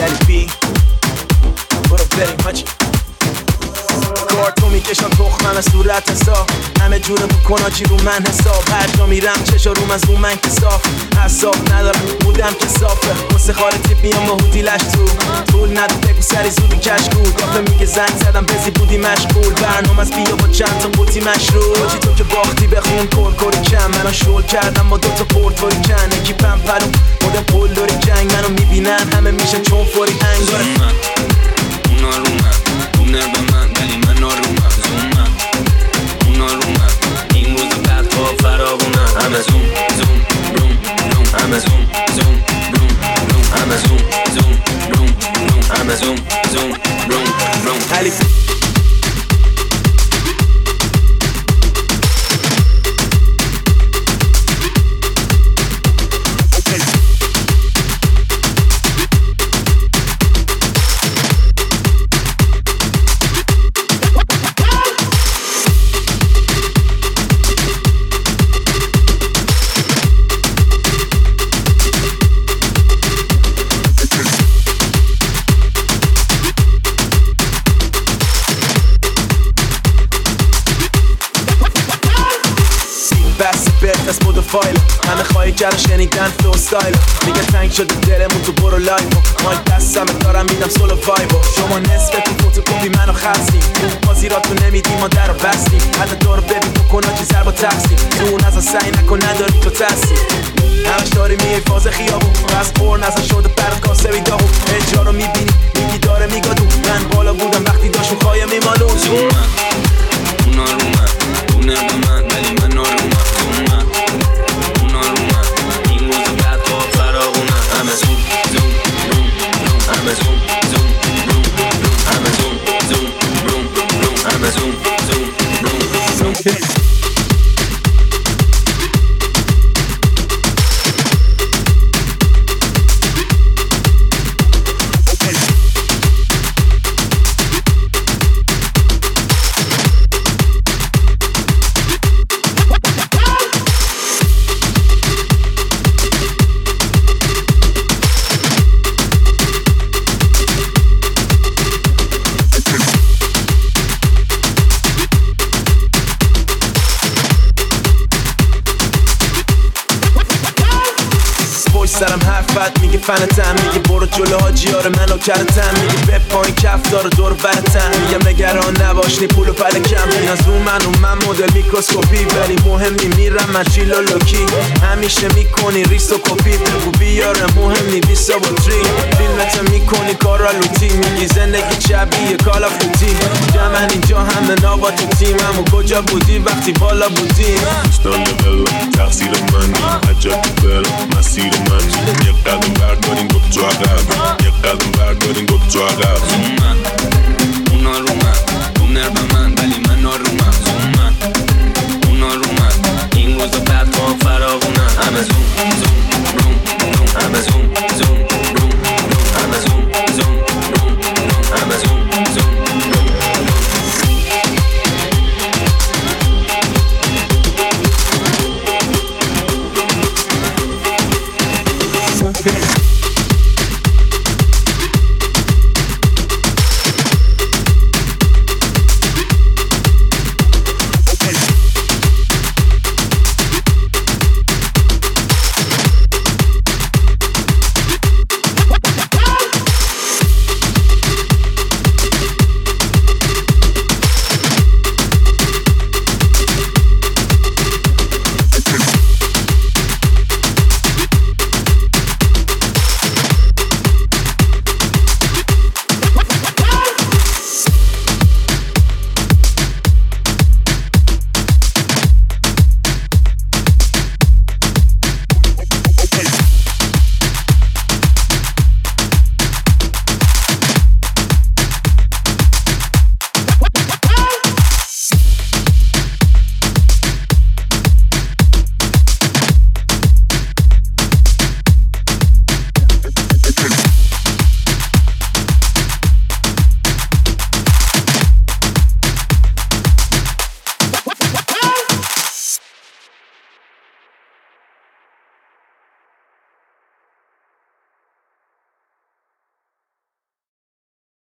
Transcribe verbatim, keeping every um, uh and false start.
بی برو بریم حاجی کارتو میکشم تخمم از صورت حساب همه جوره بکن آجی رو من حساب هر جا میرم چشا روم از رو من کساف حساب ندارم بودم که صافه واسه خارتی بیام با هودیلش تو طول ندو بگو سری زودی کشکول کافه میگه زنگ زدم بزی بودی مشغول برنامه از بیا با چند تا بوتی مشروع آجی تو که باختی بخون کل کلی کم منو شل کردم با دوتا پورتوری کن یکی پمپلو مدن پول داری جنگ منو میبینن همه میشن چون فوری هنگ داره اونا رو من اون به من ولی من آرومم زومم اونا رو من این روز بعد ها فراغونم همه زوم زوم روم روم همه زوم زوم روم روم همه زوم زوم روم روم همه زوم زوم روم روم حلیف بس برد از مود و فایل همه خواهی کردن شنیدن فلو ستایل میگه تنگ شده دلمون تو برو لایو مایک دستم دارم میدم سولو وایبو شما نصف تو فوتوکوپی منو خستیم بازیراتو نمیدیم ما در رو بستیم حتی دارو ببین بکن آجی ضرب و تقسیم تو اون ازا سعی نکن نداری تو تستی همش داری میای فاز خیابون بس پر نزا شده برد کاسبی داغون اجرا رو میبینی میگی داره میگادون من بالا بودم وقتی داشون خواهی میمالون زومم اونا رو من اونه به من ولی من آرومم زومم اونا رو من این روز بعد ها فراغونم همه زوم زوم روم روم همه زوم زوم روم روم همه زوم زوم روم روم همه زوم زوم روم روم سرم حرفت میگه فنتم میگه برو جلو حاجی آره منو کردتم میگه به پایین کف داره دور برتم میگم نگران نباش نی پولو پلکم این از رو من و من مدل میکروسکوپی ولی مهم نی میرم من چیلو لوکی همیشه میکنی ریس و کپی بگو بیاره مهم نی بیسا با تری فیلمت میکنی کارا لوتی میگی زندگی شبیه کالا فوتی جمعن اینجا همه نابا تو تیم همو کجا بودی وقتی بالا بودی استان بلا تقصیر منی عجب بلا مسیر من یک قدم بردارین گفت تو عقب یک قدم بردارین گفت تو عقب زومم اونا رو من اونه به من ولی من آرومم زومم اونا رو من این روز بعد ها فراغونم همه زوم زوم روم روم همه زوم زوم